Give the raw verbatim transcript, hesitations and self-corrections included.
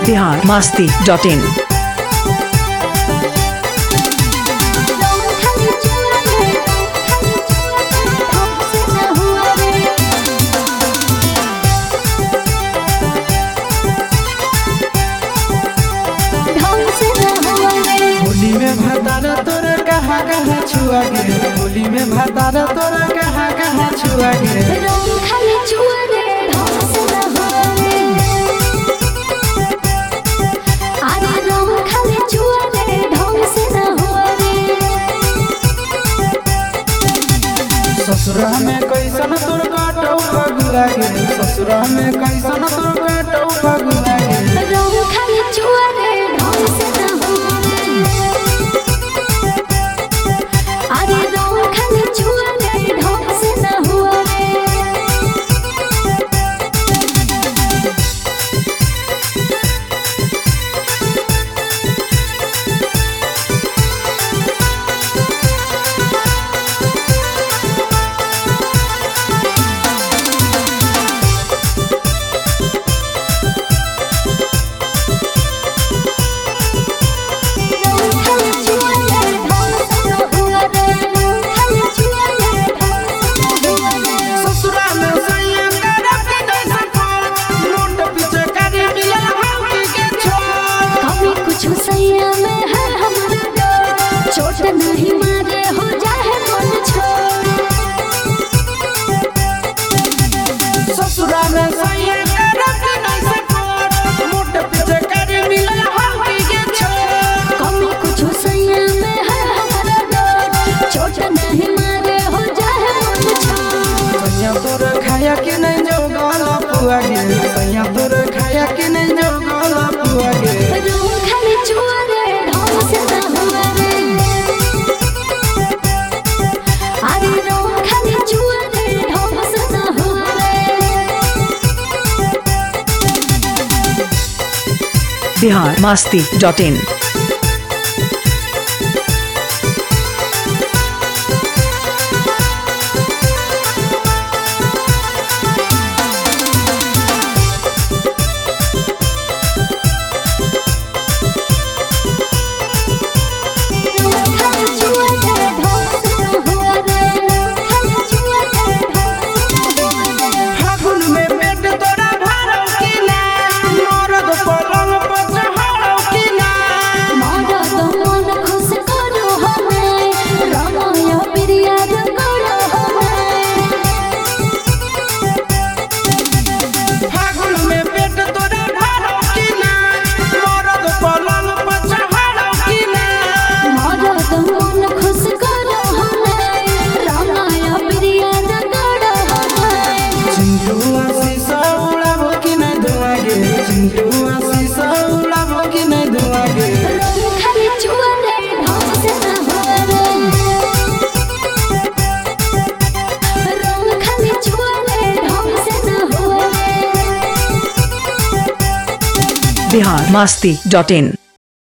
Bihar Masti dot in. Holi में भतारा तोरा कहाँ कहाँ छुआ गे, होली में भतारा तोरा कहाँ कहाँ छुआ गे। रंग खाली छुआ गे ढंग से न होवे, अरे रंग खाली छुआ गे ढंग से न होवे। ससुरा में कैसन तोर काटो फगुआ गे, ससुरा में कैसन तोर काटो फगुआ गे। रंग खाली छुआ गे ढंग से न होवे, अरे रंग खाली छुआ गे ढंग से न होवे। चोट नहीं मारे हो जाए मन छोड़, ससुरा में सैया करत नहीं सकोर, मोट पीछे करे मिलल हल्की के छोड़। कमी कुछ सैया में है हमारा डर, चोट नहीं मारे हो जाए मन छोड़। सैया तोर खाया के नहीं जो गला पुआ गे, सैया तोर खाया के नहीं जो गला पुआ गे। रंग खाली छुआ गे ढंग से न होवे, अरे रंग खाली छुआ गे ढंग से न होवे। Bihar Masti dot in. Bihar Masti dot in.